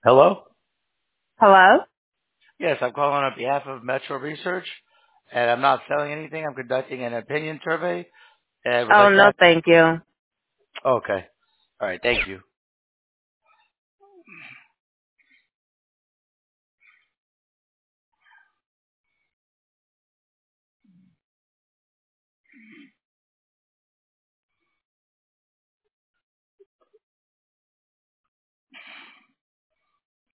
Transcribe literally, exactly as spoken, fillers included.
Hello? Hello? Yes, I'm calling on behalf of Metro Research, and I'm not selling anything. I'm conducting an opinion survey, and I would Oh, like to no, ask. thank you. Okay. All right. Thank you.